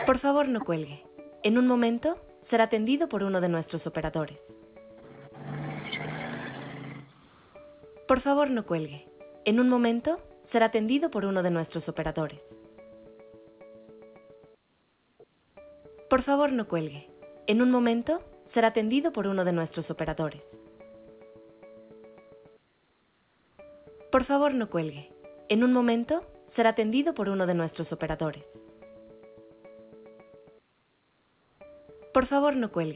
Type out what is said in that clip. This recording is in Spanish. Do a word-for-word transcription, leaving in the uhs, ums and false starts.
Por favor, no cuelgue. En un momento será atendido por uno de nuestros operadores. Por favor, no cuelgue. En un momento será atendido por uno de nuestros operadores. Por favor, no cuelgue. En un momento será atendido por uno de nuestros operadores. Por favor, no cuelgue. En un momento será atendido por uno de nuestros operadores. Por favor, no cuelgue.